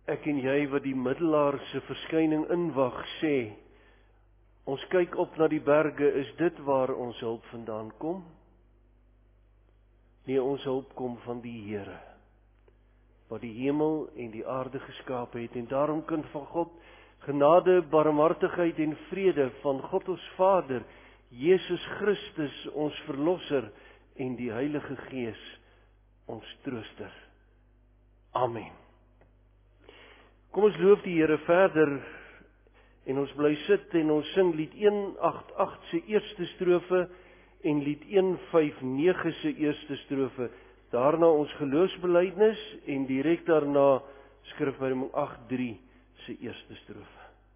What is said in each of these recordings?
ek en jy wat die middelaar se verskyning inwag sê, ons kyk op na die berge, is dit waar ons hulp vandaan kom? Nee, ons hulp kom van die Here, wat die hemel en die aarde geskaap het, en daarom kind van God, genade, barmhartigheid en vrede van God ons Vader, Jesus Christus, ons Verlosser, en die Heilige Gees, ons Trooster. Amen. Kom ons loof die Here verder, en ons bly sit en ons sing lied 188 se eerste strofe, en lied 159 se eerste strofe, daarna ons geloofsbelijdenis, en direk daarna Skrifwoordeboek 83 se eerste strofe.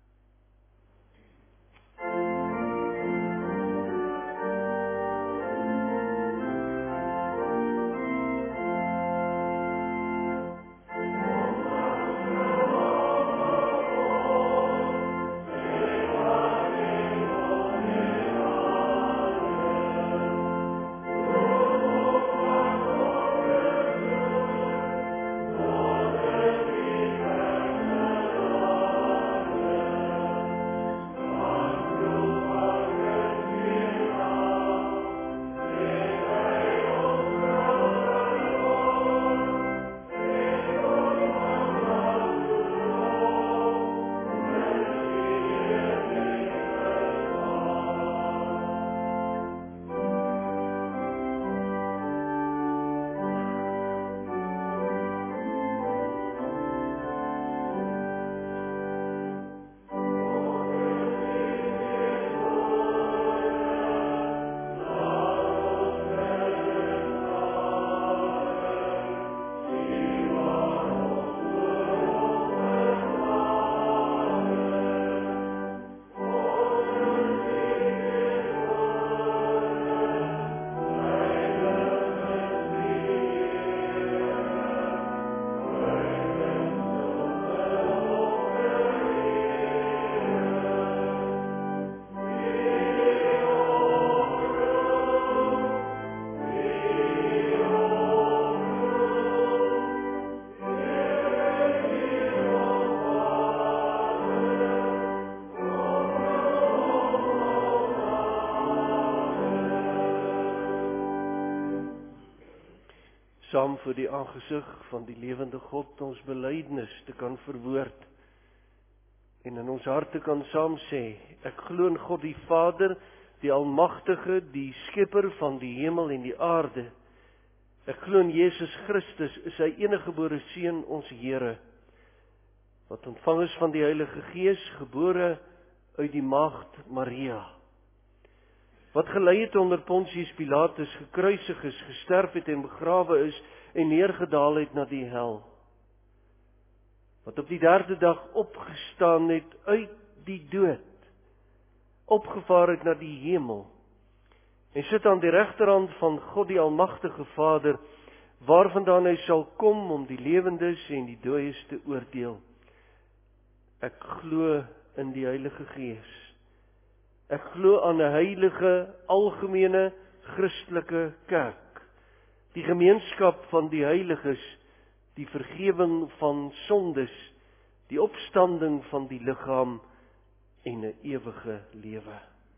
Saam voor die aangesig van die lewende God ons belydenis te kan verwoord, en in ons harte kan saam sê, ek glo in God die Vader, die Almagtige, die Skepper van die hemel en die aarde. Ek glo in Jesus Christus, sy eniggebore Seun, ons Here, wat ontvang is van die Heilige Gees, gebore uit die maagd Maria, wat gelei het onder Pontius Pilatus, gekruisig is, gesterf het en begrawe is, en neergedaal het na die hel, wat op die 3de dag opgestaan het uit die dood, opgevaar het na die hemel, en sit aan die regterhand van God die Almagtige Vader, waarvandaan hy sal kom om die lewendes en die dooies te oordeel. Ek glo in die Heilige Gees. Ek glo aan 'n heilige, algemene, Christelike kerk, die gemeenskap van die heiliges, die vergewing van sondes, die opstanding van die liggaam en 'n ewige lewe.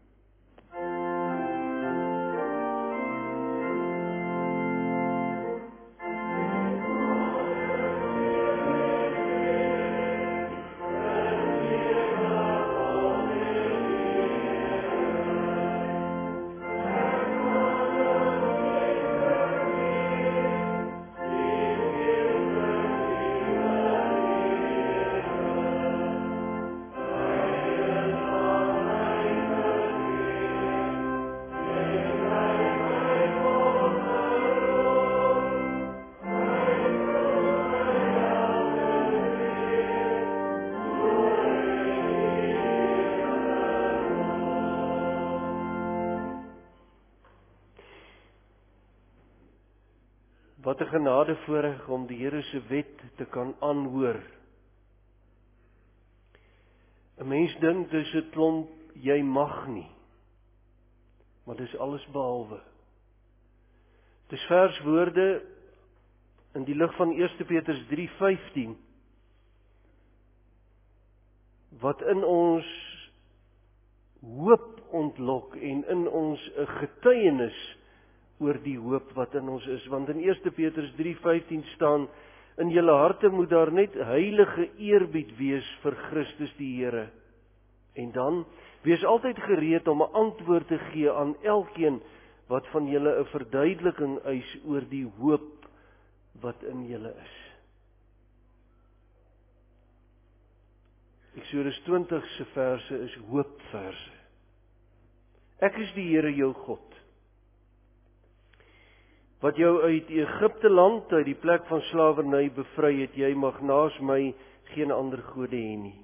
Wat 'n genadevoorreg om die Here se wet te kan aanhoor. 'n Mens dink dis 'n klomp jy mag nie, maar dis alles behalwe. Dis verswoorde in die lig van 1 Petrus 3:15, wat in ons hoop ontlok en in ons 'n getuienis oor die hoop wat in ons is. Want in 1 Petrus 3:15 staan, in julle harte moet daar net heilige eerbied wees vir Christus die Here. En dan, wees altyd gereed om 'n antwoord te gee aan elkeen wat van julle 'n verduideliking eis oor die hoop wat in julle is. Eksodus 20 se verse is hoopverse. Ek is die Here jou God, wat jou uit Egipte land, uit die plek van slawerny bevry het. Jy mag naas my geen ander gode hê nie.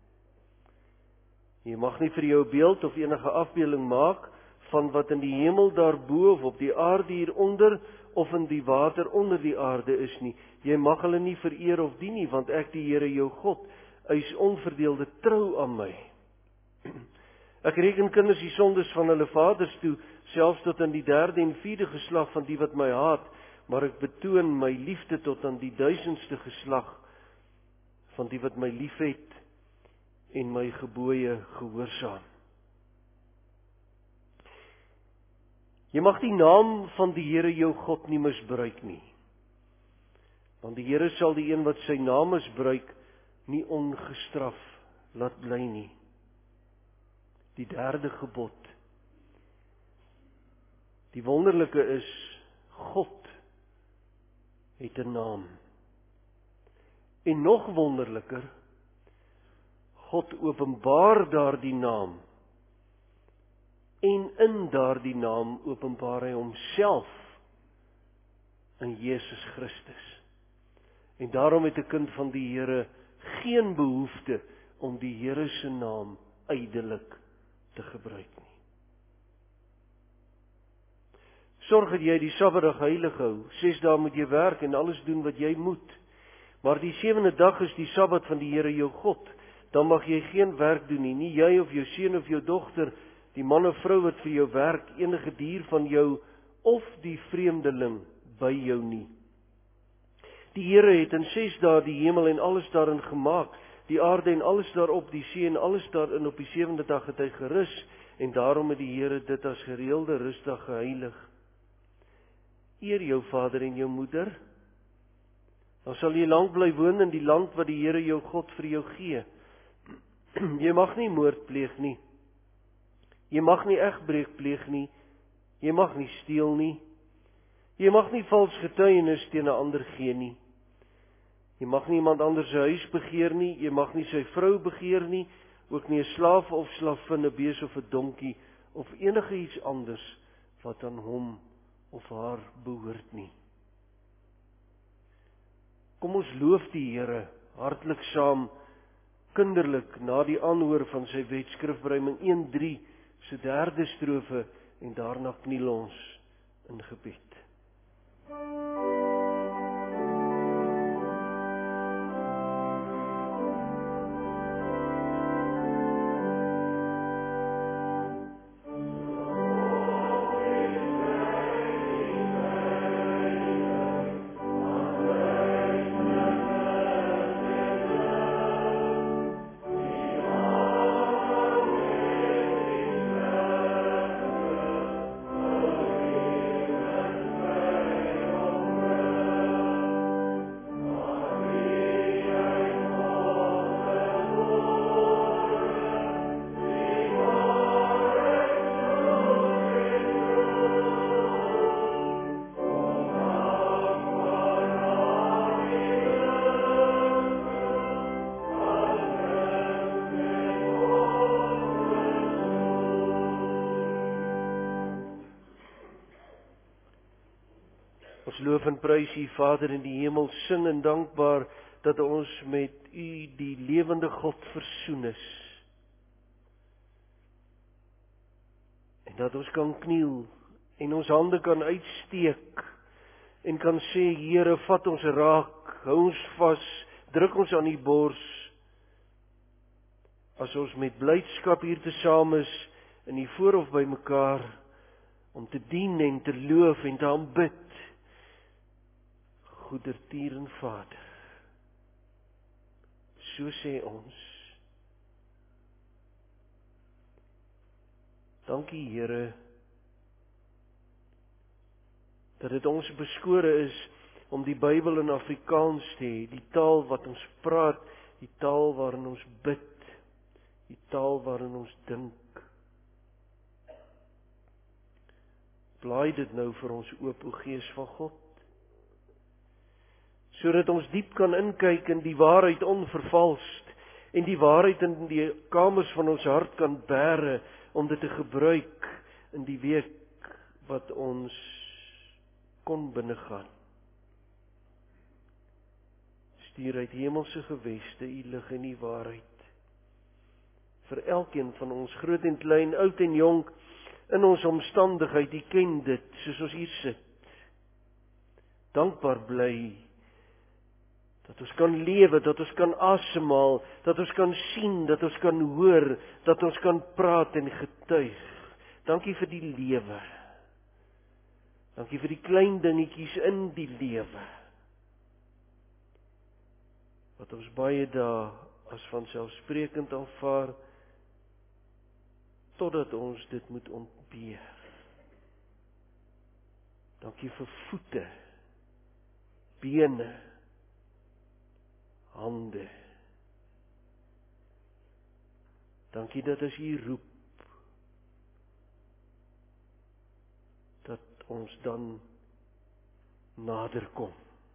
Jy mag nie vir jou 'n beeld of enige afbeelding maak van wat in die hemel daarbo of op die aarde hieronder of in die water onder die aarde is nie. Jy mag hulle nie vereer of dien nie, want ek die Here jou God is onverdeelde trou aan my. Ek reken kinders die sondes van hulle vaders toe, selfs tot aan die 3de en 4de geslag van die wat my haat, maar ek betoon my liefde tot aan die 1000ste geslag van die wat my liefhet en my gebooie gehoorsaam. Jy mag die naam van die Here jou God nie misbruik nie, want die Here sal die een wat sy naam misbruik nie ongestraf laat bly nie. Die 3de gebod. Die wonderlike is, God het 'n naam. En nog wonderliker, God openbaar daardie naam. En in daardie naam openbaar hy homself in Jesus Christus. En daarom het 'n kind van die Here geen behoefte om die Here se naam ydelik te gebruik nie. Sorg dat jy die Sabbatdag heilig hou. 6 dae moet jy werk en alles doen wat jy moet. Maar die 7de dag is die Sabbat van die Here jou God. Dan mag jy geen werk doen nie jy of jou seun of jou dogter, die man of vrou wat vir jou werk, enige dier van jou of die vreemdeling by jou nie. Die Here het in 6 dae die hemel en alles daarin gemaak, die aarde en alles daarop, die see en alles daarin. Op die 7de dag het hy gerus, en daarom het die Here dit as gereelde rusdag geheilig. Eer jou vader en jou moeder, dan sal jy lank bly woon in die land wat die Here jou God vir jou gee. Jy mag nie moord pleeg nie. Jy mag nie egbreek pleeg nie. Jy mag nie steel nie. Jy mag nie vals getuienis teen 'n ander gee nie. Jy mag nie iemand anders se huis begeer nie. Jy mag nie sy vrou begeer nie. Ook nie 'n slaaf of slavin, 'n bees of 'n donkie of enige iets anders wat aan hom of haar behoort nie. Kom ons loof die Here hartlik saam, kinderlik, na die aanhoor van sy wet, Skrifberuiming 1:3, se 3de strofe, en daarna kniel ons in gebed. Ons loof en prys U, Vader in die hemel, sin en dankbaar dat ons met U, die lewende God, versoen is. En dat ons kan kniel en ons hande kan uitsteek en kan sê, Here, vat ons raak, hou ons vas, druk ons aan U bors. As ons met blydskap hier tesame is in U voorhof by mekaar om te dien en te loof en te aanbid. Goedertier en Vader, so sê ons, Dankie, Here, dat dit ons beskore is om die Bybel in Afrikaans te hê, die taal wat ons praat, die taal waarin ons bid, die taal waarin ons dink. Blaai dit nou vir ons oop, o Gees van God, sodat ons diep kan inkyk in die waarheid onvervalst, en die waarheid in die kamers van ons hart kan bære, om dit te gebruik in die week wat ons kon binnegaan. Stuur uit hemelse geweste u lig en u waarheid vir elkeen van ons, groot en klein, oud en jonk, in ons omstandigheid. U ken dit, soos ons hier sit. Dankbaar bly dat ons kan lewe, dat ons kan asemhaal, dat ons kan sien, dat ons kan hoor, dat ons kan praat en getuig. Dankie vir die lewe. Dankie vir die klein dingetjies in die lewe, wat ons baie dae as vanselfsprekend aanvaar, totdat ons dit moet ontbeer. Dankie vir voete, bene, hande. Dankie dat as U roep, dat ons dan nader kom.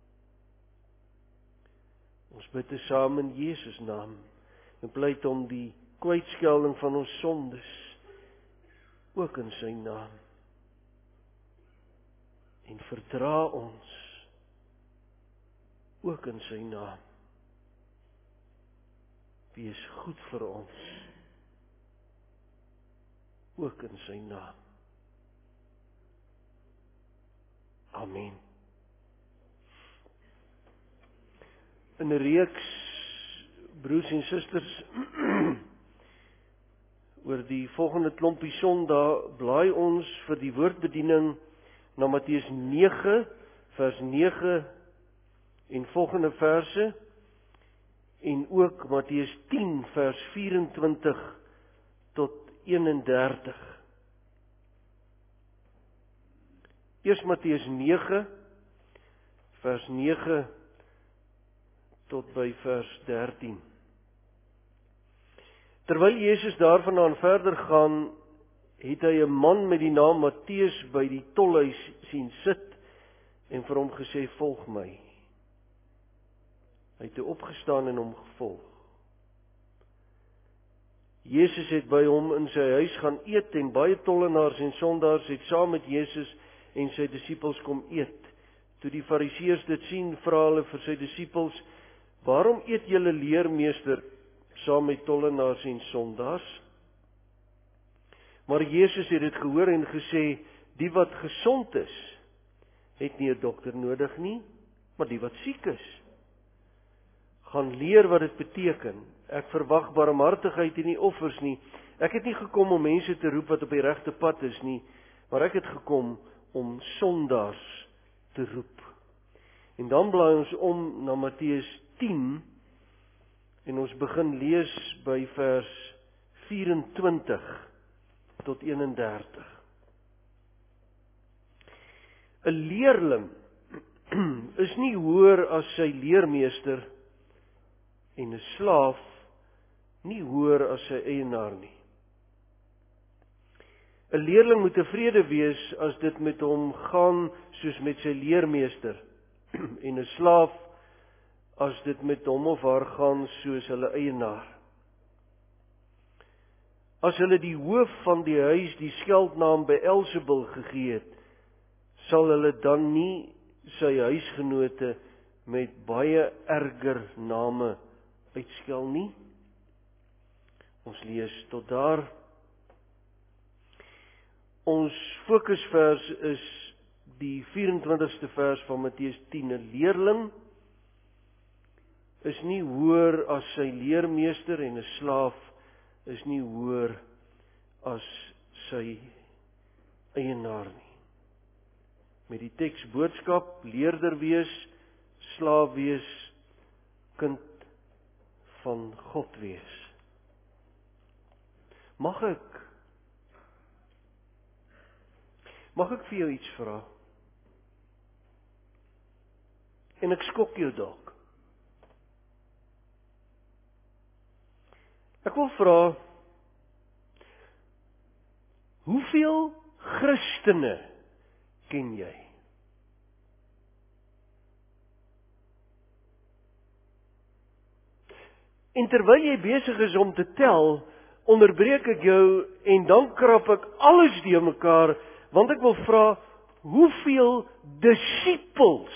Ons bid te saam in Jesus naam en pleit om die kwytskelding van ons sondes, ook in sy naam. En verdra ons, ook in sy naam. Wees goed vir ons, ook in sy naam. Amen. In 'n reeks, broers en susters, oor die volgende klompie Sondae, blaai ons vir die woordbediening na Matteus 9, vers 9 en volgende verse, en ook Matteus 10, vers 24 tot 31. Eers Matteus 9, vers 9 tot by vers 13. Terwyl Jesus daarvandaan verder gaan, het hy 'n man met die naam Matteus by die tolhuis sien sit en vir hom gesê, volg my. Hy het toe opgestaan en hom gevolg. Jesus het by hom in sy huis gaan eet en baie tollenaars en sondaars het saam met Jesus en sy disippels kom eet. Toe die Fariseërs dit sien, vra hulle vir sy disippels, waarom eet julle leermeester saam met tollenaars en sondaars? Maar Jesus het dit gehoor en gesê, die wat gesond is, het nie 'n dokter nodig nie, maar die wat siek is. Gaan leer wat dit beteken. Ek verwag barmhartigheid en nie offers nie. Ek het nie gekom om mense te roep wat op die regte pad is nie, maar ek het gekom om sondaars te roep. En dan blaai ons om na Matteus 10 en ons begin lees by vers 24 tot 31. 'n leerling is nie hoër as sy leermeester en 'n slaaf nie hoër as sy eienaar nie. 'n leerling moet tevrede wees as dit met hom gaan soos met sy leermeester en 'n slaaf as dit met hom of haar gaan soos hulle eienaar. As hulle die hoof van die huis die skeldnaam Beelzebul gegee het, sal hulle dan nie sy huisgenote met baie erger name uitskel nie? Ons lees tot daar. Ons fokusvers is die 24ste vers van Matteus 10. 'n leerling is nie hoër as sy leermeester en 'n slaaf is nie hoër as sy eienaar nie. Met die teks boodskap, leerder wees, slaaf wees, kind van God wees. Mag ek Mag ek vir jou iets vra? En ek skok jou dalk. Ek wil vra, hoeveel Christene ken jy? En terwyl jy besig is om te tel, onderbreek ek jou en dan krap ek alles deur mekaar, want ek wil vra, hoeveel disippels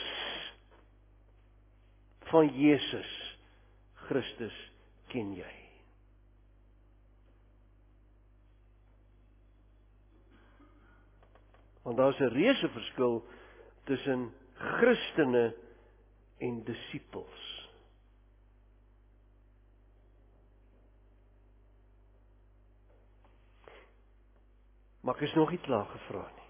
van Jesus Christus ken jy? Want daar is 'n reuse verskil tussen Christene en disippels. Maar ek is nog nie klaar gevra nie.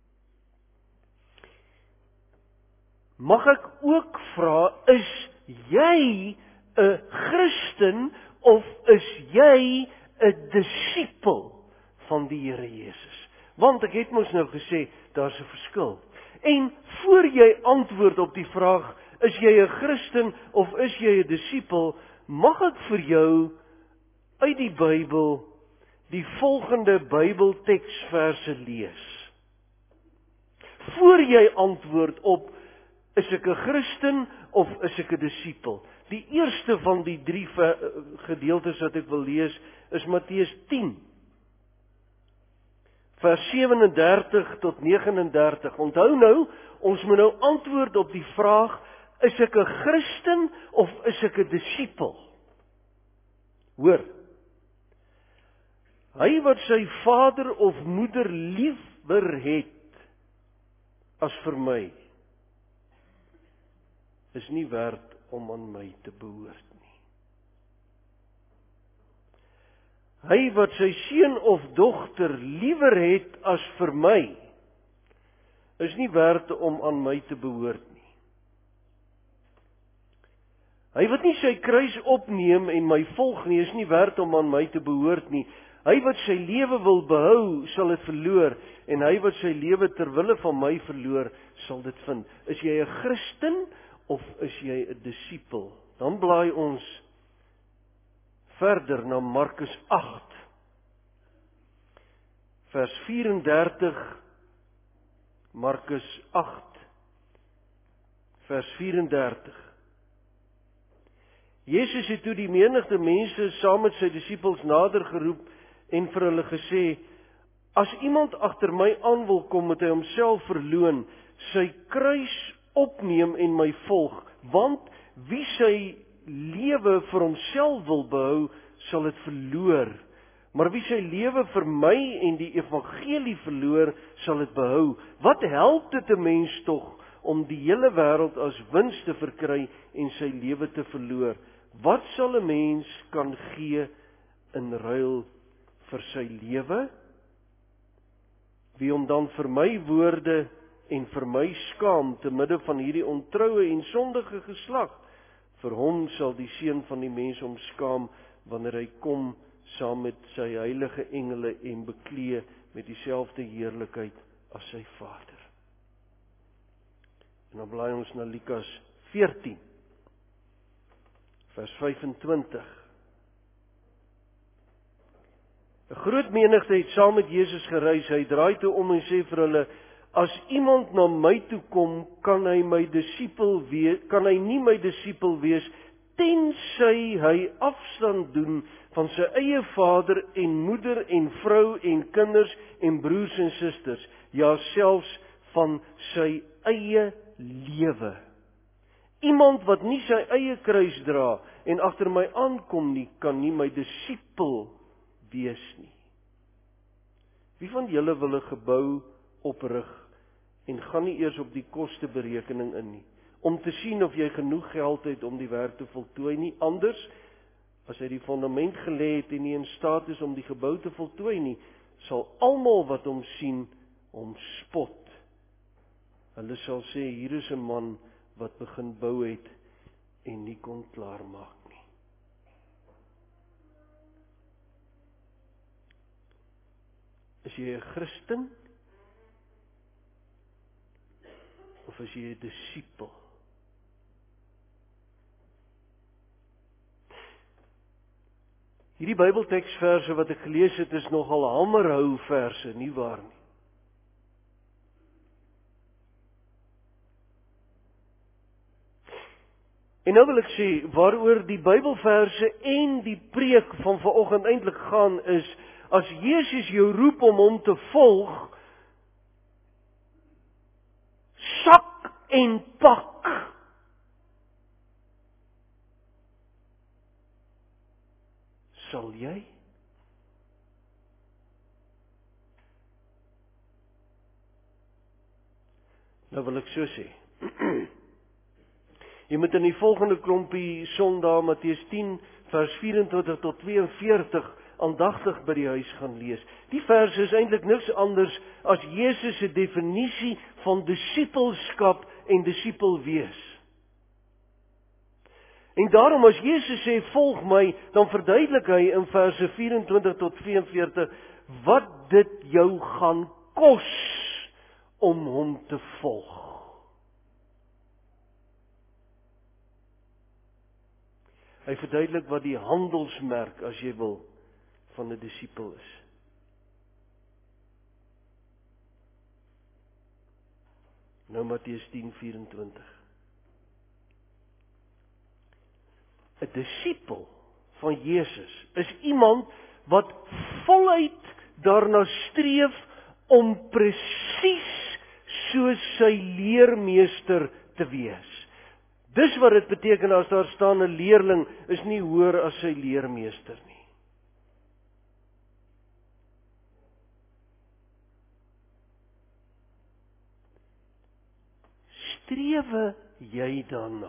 Mag ek ook vra, is jy 'n Christen of is jy 'n disipel van die Here Jesus? Want ek het mos nou gesê, daar's 'n verskil. En voor jy antwoord op die vraag, is jy 'n Christen of is jy 'n disipel, mag ek vir jou uit die Bybel die volgende Bybelteksverse lees. Voor jy antwoord op, is ek 'n Christen of is ek 'n disipel? Die eerste van die 3 gedeeltes wat ek wil lees, is Matteus 10. Vers 37 tot 39. Onthou nou, ons moet nou antwoord op die vraag, is ek 'n Christen of is ek 'n disipel? Hoor, hy wat sy vader of moeder liewer het as vir my, is nie werd om aan my te behoort nie. Hy wat sy seun of dogter liewer het as vir my, is nie werd om aan my te behoort nie. Hy wat nie sy kruis opneem en my volg nie, is nie werd om aan my te behoort nie. Hy wat sy lewe wil behou, sal dit verloor, en hy wat sy lewe ter wille van my verloor, sal dit vind. Is jy 'n Christen of is jy 'n disipel? Dan blaai ons verder na Markus 8. Vers 34, Markus 8, vers 34. Jezus het toe die menigte mense saam met sy disippels nader geroep en vir hulle gesê, as iemand agter my aan wil kom, moet hy homself verloon, sy kruis opneem en my volg, want wie sy lewe vir homself wil behou, sal dit verloor. Maar wie sy lewe vir my en die evangelie verloor, sal dit behou. Wat help dit 'n mens tog om die hele wêreld as wins te verkry en sy lewe te verloor? Wat sal 'n mens kan gee in ruil vir sy lewe? Wie hom dan vir my woorde en vir my skaam te midde van hierdie ontroue en sondige geslag, vir hom sal die Seun van die mens hom skaam wanneer hy kom saam met sy heilige engele en bekleë met dieselfde heerlikheid as sy Vader. En dan blaai ons na Lukas 14, vers 25. 'n Groot menigte het saam met Jesus gereis. Hy draai toe om en sê vir hulle, as iemand na my toe kom, kan hy nie my disipel wees, tensy hy afstand doen van sy eie vader en moeder en vrou en kinders en broers en susters, ja selfs van sy eie lewe. Iemand wat nie sy eie kruis dra en agter my aankom nie, kan nie my disipel wees nie. Wie van julle wil 'n gebou oprig en gaan nie eers op die kosteberekening in nie, om te sien of jy genoeg geld het om die werk te voltooi nie? Anders, as hy die fondament gelê het en nie in staat is om die gebou te voltooi nie, sal almal wat hom sien, hom spot. Hulle sal sê, hier is 'n man wat begin bou het en nie kon klaarmaak nie. Is jy 'n Christen of is jy 'n disipel? Hierdie Bybelteksverse wat ek gelees het, is nogal hamerhou verse, nie waar nie? En nou wil ek sê, waaroor die Bybelverse en die preek van vanoggend eintlik gaan is, as Jesus jou roep om hom te volg, sak en pak. Sal jy? Nou wil ek so sê. Jy moet in die volgende klompie Sondae, Matteus 10, vers 24 tot 42, aandagtig by die huis gaan lees. Die vers is eintlik niks anders as Jesus se definisie van disipelskap en disipel wees. En daarom as Jesus sê, volg my, dan verduidelik hy in verse 24 tot 42, wat dit jou gaan kos om hom te volg. Hy verduidelik wat die handelsmerk, as jy wil, van 'n disipel is. Nou Matteus 10:24. 'n Disipel van Jesus is iemand wat voluit daarna streef om presies soos sy leermeester te wees. Dis wat dit beteken as daar staan 'n leerling is nie hoër as sy leermeester nie. Strewe jy daarna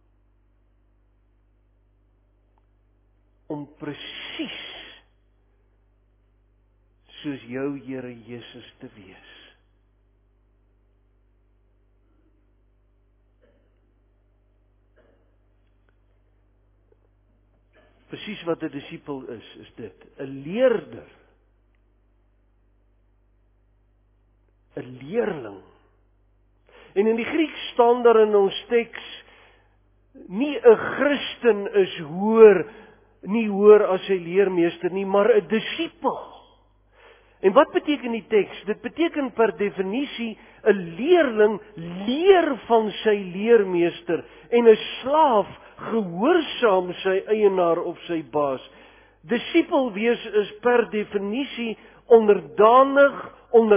om presies soos jou Here Jesus te wees? Presies wat 'n disipel is dit, 'n leerder, 'n leerling. En in die Griek staan daar in ons teks, nie 'n Christen is nie hoër as sy leermeester nie, maar 'n disipel. En wat beteken die teks? Dit beteken per definisie, 'n leerling leer van sy leermeester en 'n slaaf gehoorsaam sy eienaar of sy baas. Disipel wees is per definisie onderdanig,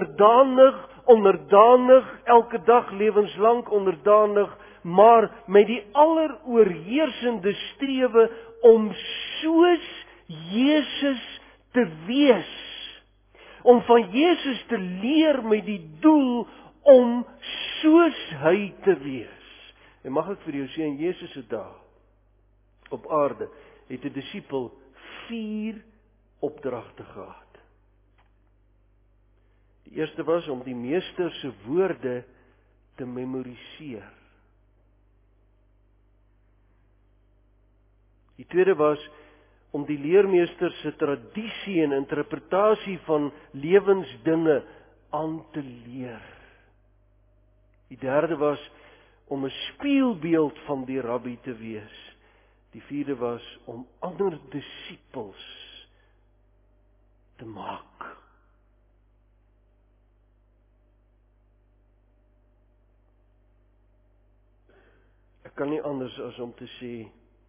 elke dag lewenslang onderdanig, maar met die alleroorheersende strewe om soos Jezus te wees. Om van Jezus te leer met die doel om soos hy te wees. En mag ek vir jou sê, in Jezus se dae op aarde het 'n disipel 4 opdragte gehad. Die eerste was om die meester se woorde te memoriseer. Die tweede was om die leermeester se tradisie en interpretasie van lewensdinge aan te leer. Die derde was om 'n spieelbeeld van die rabbi te wees. Die vierde was om ander disipels te maak. Ek kan nie anders as om te sê,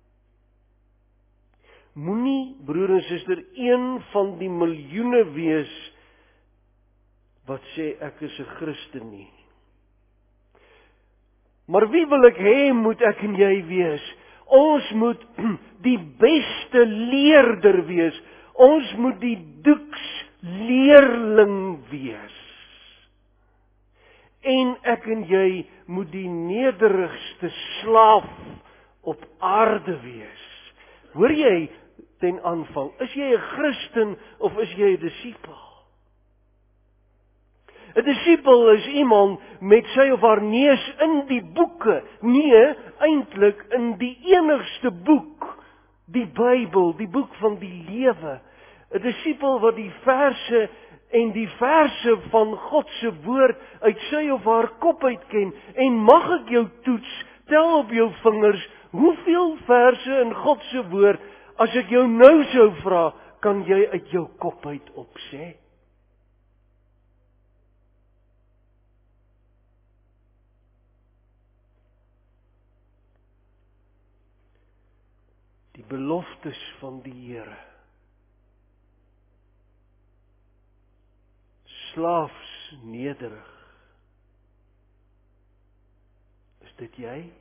moenie, broer en suster, een van die miljoene wees wat sê ek is 'n Christen nie. Maar wie wil ek hê moet ek en jy wees? Ons moet die beste leerder wees. Ons moet die doeksleerling wees. En ek en jy moet die nederigste slaaf op aarde wees. Hoor jy ten aanvang, is jy 'n Christen of is jy 'n disipel? 'n Disipel is iemand met sy of haar neus in die boeke, nee, eintlik in die enigste boek, die Bybel, die boek van die lewe. 'n Disipel wat die verse en die verse van God se woord uit sy of haar kop uit ken, en mag ek jou toets, tel op jou vingers, hoeveel verse in God se woord, as ek jou nou sou vra, kan jy uit jou kop uit opsê? Die beloftes van die Here. Slaafs nederig. Is dit jy?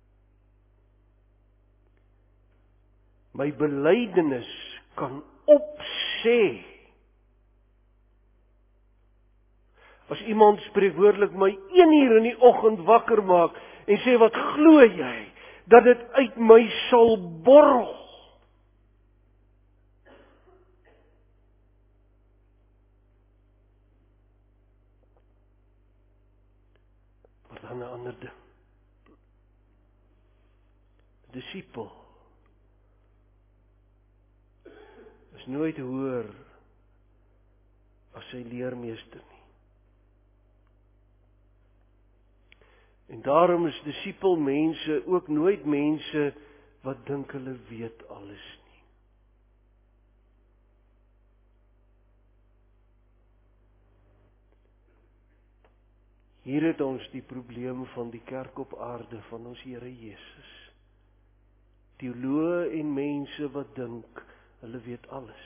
My belydenis kan opsê. As iemand spreekwoordelik my 1 uur in die oggend wakker maak en sê, wat glo jy? Dat dit uit my sal borrel. Maar dan 'n ander ding. Disipel is nooit hoër as sy leermeester nie. En daarom is disipelmense ook nooit mense wat dink hulle weet alles nie. Hier het ons die probleem van die kerk op aarde van ons Here Jesus. Teoloë en mense wat dink hulle weet alles.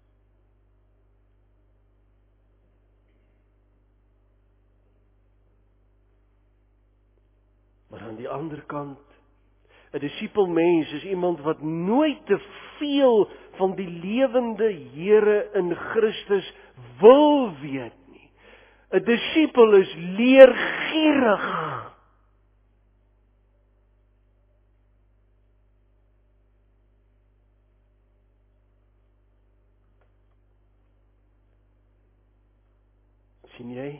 Maar aan die ander kant, 'n disipelmens is iemand wat nooit te veel van die lewende Here in Christus wil weet nie. 'n Disipel is leergierig. Sien jy?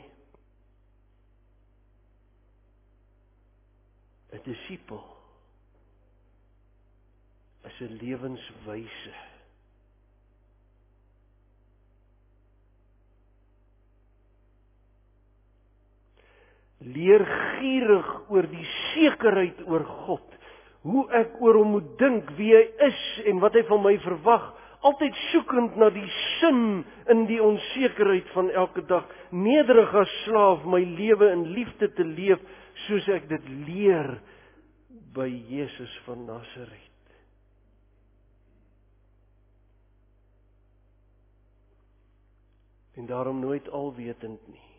'n Disipel is 'n lewenswyse. Leergierig oor die sekerheid oor God. Hoe ek oor hom moet dink, wie hy is en wat hy van my verwag. Altyd soekend na die sin in die onsekerheid van elke dag. Nederig as slaaf my lewe in liefde te leef, soos ek dit leer by Jesus van Nasaret. En daarom nooit alwetend nie.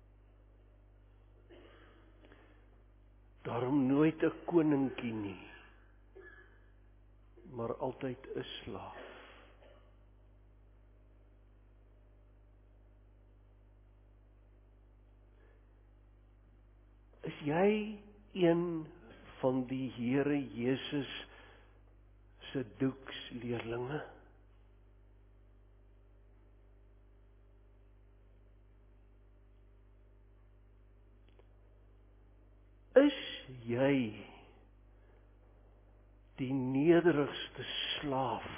Daarom nooit 'n koninkie nie, maar altyd 'n slaaf. Is jy een van die Here Jesus se doeksleerlinge? Is jy die nederigste slaaf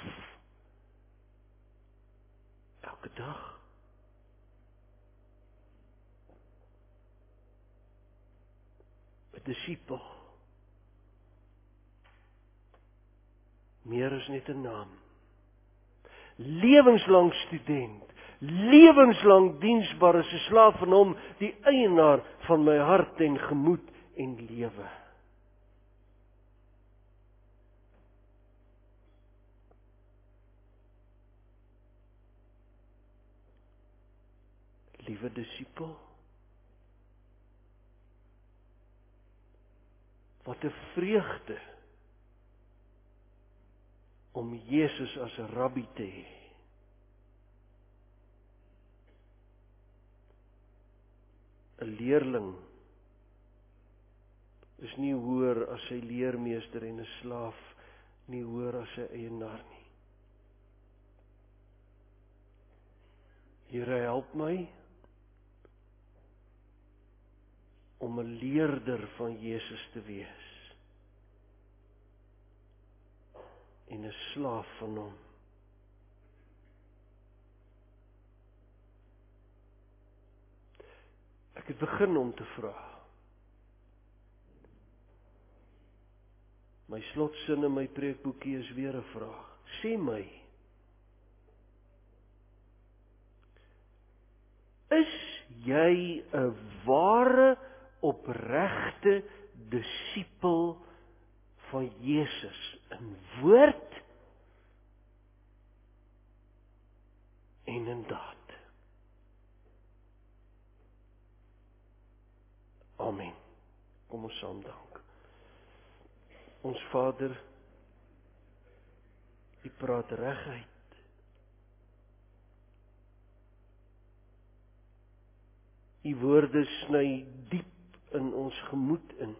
elke dag? 'n Disipel. Meer as net 'n naam. Lewenslang student, lewenslang diensbaar as 'n slaaf van hom, die eienaar van my hart en gemoed en lewe. Liewe disipel, wat 'n vreugde om Jesus as 'n rabbi te hê. ‘n Leerling is nie hoër as sy leermeester en 'n slaaf nie hoër as sy eienaar nie. Here, help my om 'n leerder van Jesus te wees en 'n slaaf van hom. Ek het begin om te vra. My slotsin in my preekboekie is weer 'n vraag. Sê my, is jy 'n ware, opregte disipel van Jesus in woord en in daad? Amen. Kom ons saam dank. Ons Vader, U praat reguit. U woorde sny diep in ons gemoed in.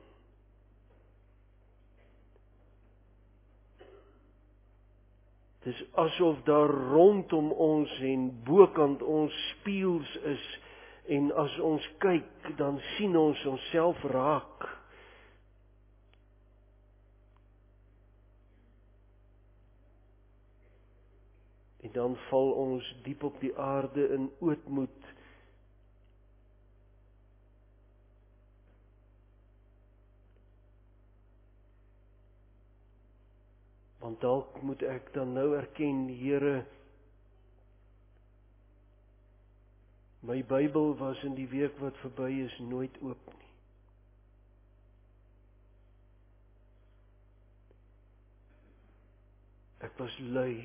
Dis asof daar rondom ons en bokant ons spieëls is, en as ons kyk, dan sien ons onsself raak. En dan val ons diep op die aarde in ootmoed. Want dalk moet ek dan nou erken, Here, my Bybel was in die week wat verby is nooit oop nie. Ek was lui.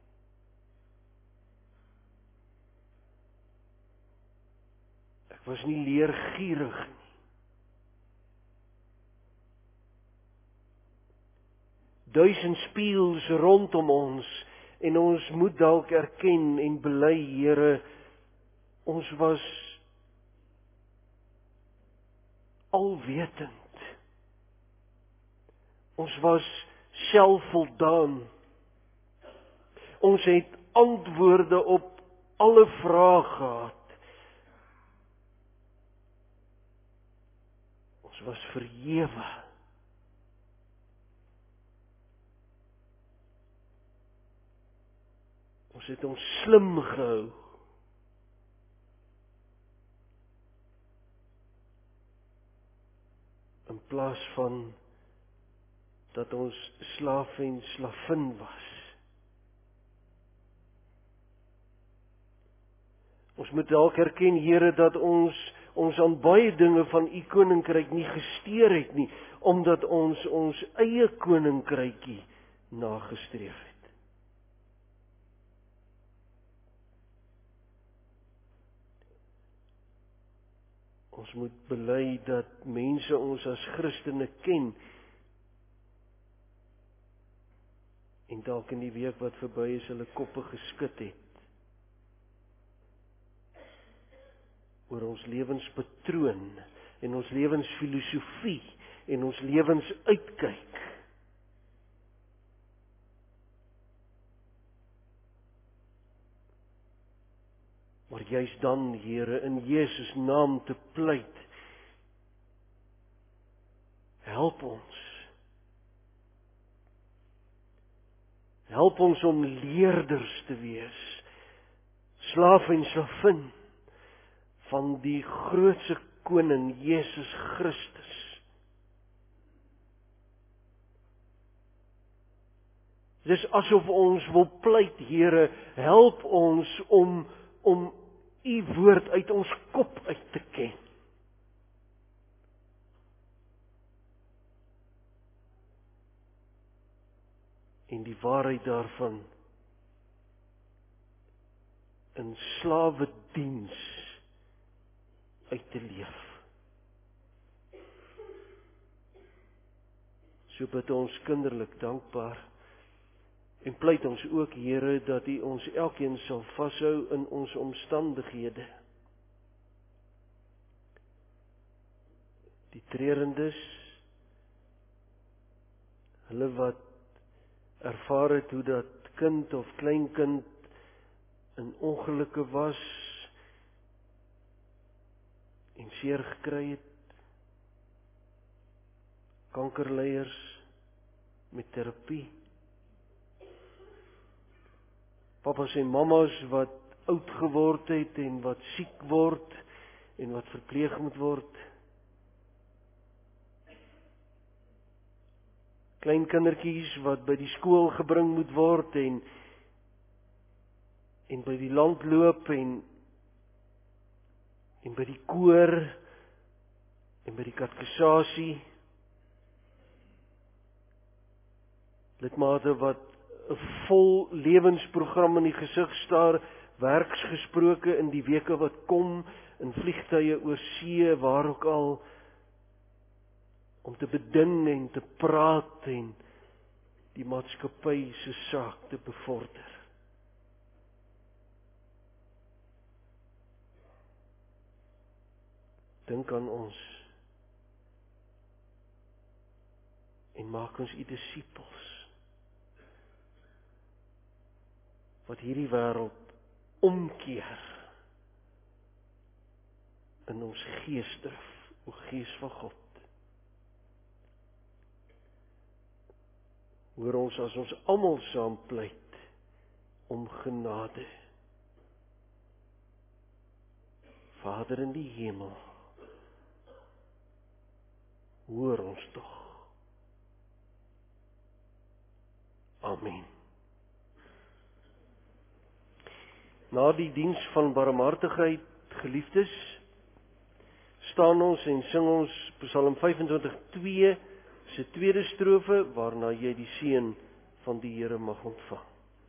Ek was nie leergierig nie. Duisend spieëls rondom ons, en ons moet dalk erken en bely, Here, ons was alwetend. Ons was selfvoldaan. Ons het antwoorde op alle vrae gehad. Ons was verhewe. Ons het ons slim gehou. In plaas van dat ons slaaf en slavin was. Ons moet dalk erken, Here, dat ons aan baie dinge van U koninkryk nie gesteer het nie, omdat ons eie koninkrykie nagestreef het. Ons moet bely dat mense ons as Christene ken, en dalk in die week wat verby is hulle koppe geskit het oor ons lewenspatroon en ons lewensfilosofie en ons lewensuitkyk. Maar juis dan, Here, in Jesus naam te pleit, help ons. Help ons om leerders te wees, slaaf en slavin van die grootste koning, Jesus Christus. Dis asof ons wil pleit, Here, help ons om U woord uit ons kop uit te ken. En die waarheid daarvan in slawediens uit te leef. So bid ons kinderlik dankbaar en pleit ons ook, Here, dat U ons elkeen sal vashou in ons omstandighede. Die treurendes, hulle wat ervaar het hoe dat kind of kleinkind in ongelukke was en seer gekry het, kankerleiers met terapie, papas en mamas wat oud geword het en wat siek word en wat verpleeg moet word. Klein kindertjies wat by die skool gebring moet word en by die land loop en by die koor en by die katekisasie. Lidmate wat 'n vol lewensprogram in die gesig staar, werksgesproke in die weke wat kom, in vliegtuie oor see, waar ook al, om te beding en te praat en die maatskappy se saak te bevorder. Dink aan ons en maak ons u disippels wat hierdie wêreld omkeer in ons geesdrif, o Gees van God. Hoor ons as ons almal saam pleit om genade. Vader in die hemel, hoor ons tog. Amen. Na die diens van barmhartigheid, geliefdes, staan ons en sing ons Psalm 25:2 se tweede strofe, waarna jy die seën van die Here mag ontvang.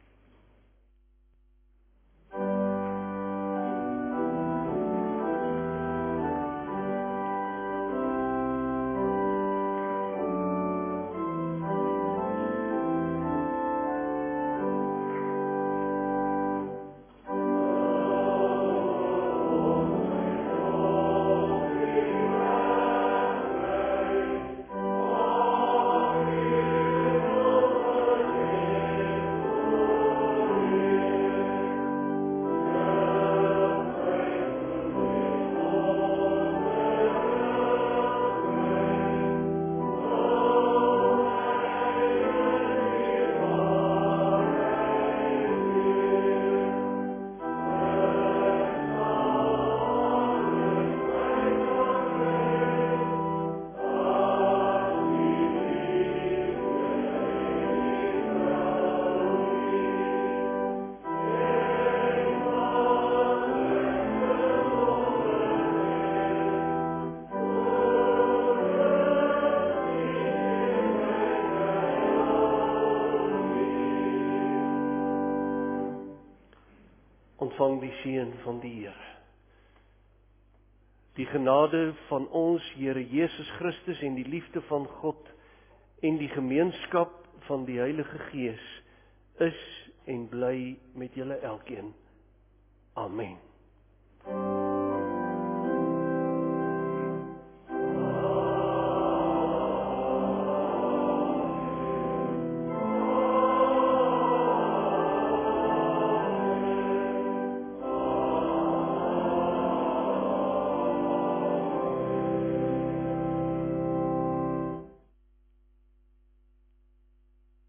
Ontvang die seën van die Here. Die genade van ons Here Jesus Christus en die liefde van God en die gemeenskap van die Heilige Gees is en bly met julle elkeen. Amen.